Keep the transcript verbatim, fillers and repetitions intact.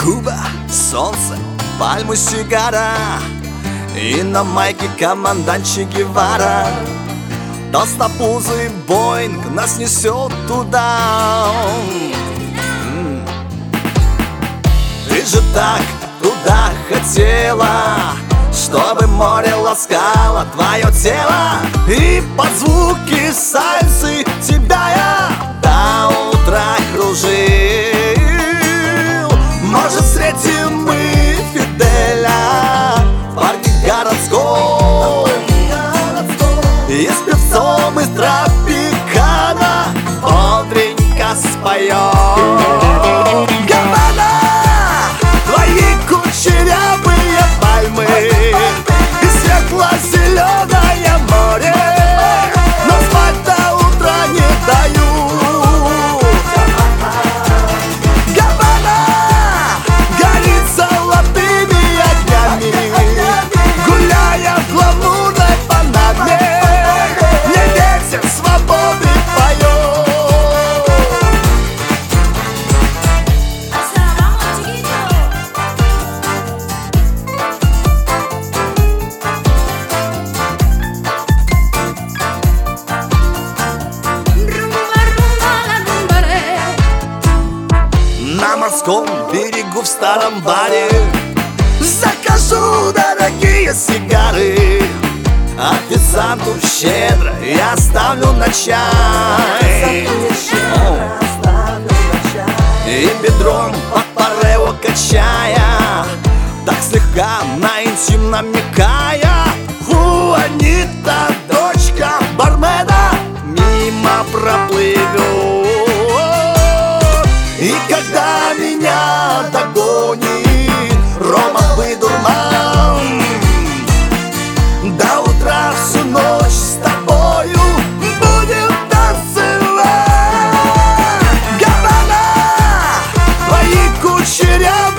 Куба, солнце, пальмы, сигара, и на майке командант Че Гевара. Толстопузый Боинг нас несет туда. Ты же так туда хотела, чтобы море ласкало твое тело. И под звуки сальсы тебя я до утра кружил. Может, встретим мы Фиделя в парке городском, и с певцом из Тропикана бодренько споем. Гавана, твои кучерявые пальмы и светло-зеленое море, но спать до утра не дают. Гавана горит золотыми огнями, гуляя в гламурной Панаме. Мне ветер свободы поет. На морском берегу в старом баре закажу дорогие сигары. Официанту щедро я ставлю на чай, и бедром под парео качая, так слегка на интим намекая. Хуанита, дочка бармена, мимо проплывет. И когда меня догонит ромовый дурман, до утра всю ночь с тобою будем танцевать. Гавана, твои кучерявые